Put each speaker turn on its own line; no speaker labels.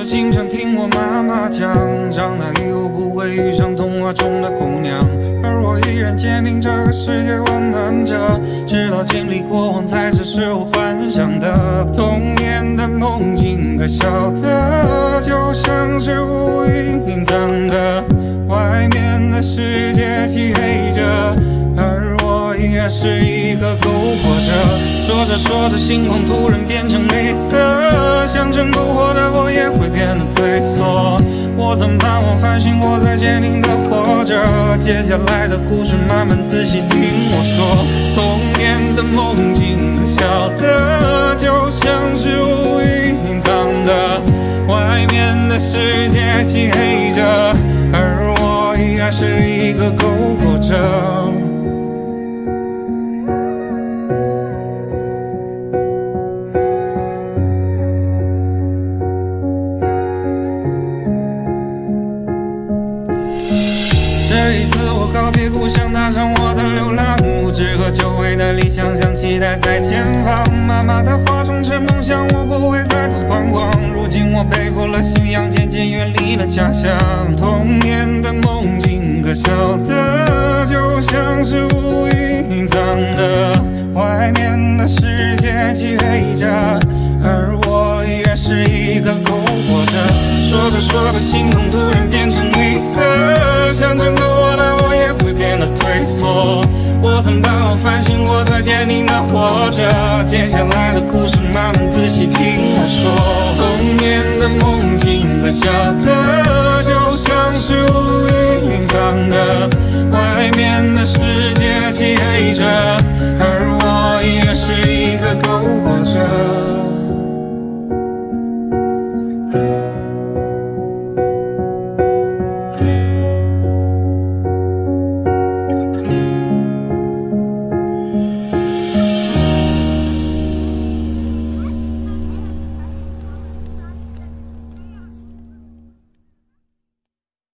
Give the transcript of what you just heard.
时经常听我妈妈讲，长大以后不会遇上童话中的姑娘，而我依然坚定这个世界温暖着，直到经历过往才只是我幻想的。童年的梦境可笑的，就像是乌云隐藏的，外面的世界漆黑着，而我依然是一个篝火着。说着说着，星空突然变成黑色，象征篝火的我也会变得退缩。我曾盼望繁星，我在坚定地活着。接下来的故事，慢慢仔细听我说。童年的梦境可笑的，就像是乌云隐藏的，外面的世界漆黑着，而我依然是一个篝火着。这一次我告别故乡，踏上我的流浪，无知和久违的理想，像期待在前方。妈妈的话中成梦想，我不会再度彷徨。如今我背负了信仰，渐渐远离了家乡。童年的梦境可笑的，就像是乌云隐藏的，外面的世界漆黑着，而我依然是一个篝火着。说着说着，星空突然变成黑色，象征着我的我也会变得退缩。我曾盼望繁星，我在坚定地活着。接下来的故事，慢慢仔细听我说。童年的梦境可笑的，就像是乌云隐藏的，外面的世界漆黑着，